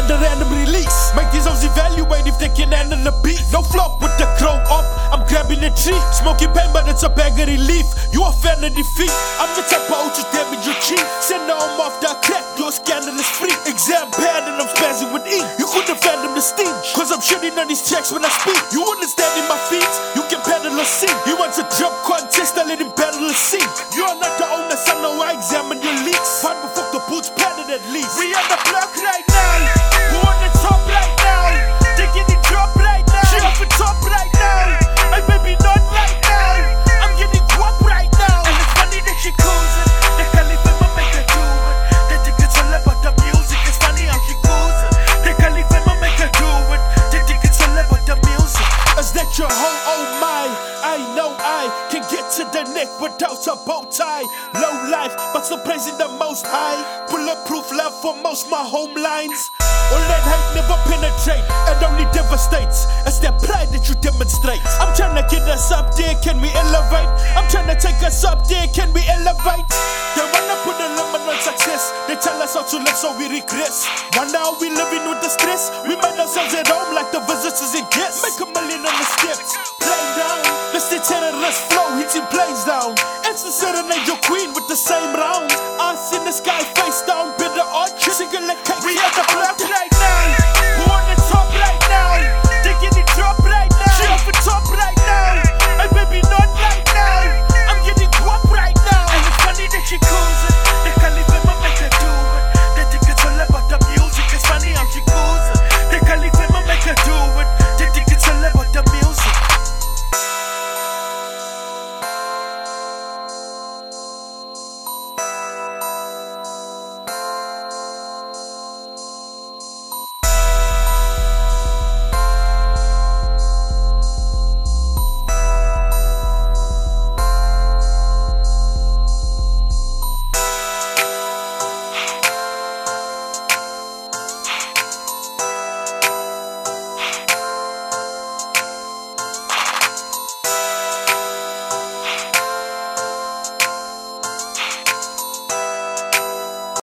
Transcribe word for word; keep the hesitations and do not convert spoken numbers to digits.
under random release. Make these hoes evaluate if they can handle the beat. No flop with the crow up, I'm grabbing a tree. Smoking pain but it's a bag of relief. You a fan of defeat, I'm the type of just damage your cheek. Send the home off that crack, your scandalous free. Exam bad and I'm spazzing with E. You couldn't fathom the steam, cause I'm shitting on these checks when I speak. You understanding my feet, you can pedal a scene. He wants a jump contest, I let him pedal a scene. You are not the owner, son, no I examine your leaks. Fine but fuck the boots, padded at least. We on the block right now, who on the top right now? They getting drop right now, she off the top right now. I baby not right now, I'm getting guap right now. And it's funny that she calls it, the Khalifa ma make her do it. They think it's all about the music, it's funny how she calls it. The Khalifa ma make her do it, they think it's all about the music. Is that your hoe? Oh my, I know I can get to the neck without a bow tie. Low life, but still praising the most high. Bulletproof love for most my home lines. All that hate never penetrate, it only devastates. It's that pride that you demonstrate. I'm trying to get us up there, can we elevate? I'm trying to take us up there, can we elevate? They wanna put a limit on success. They tell us how to live so we regress. Wonder how we living with the stress. We made ourselves at home like the visitors and guests. Make a million on the steps, play down. It's the terrorist flow, hitting planes down. It's the serenade your queen with the same round. Us in the sky, face down, bitter arch, single like cake. We at the block.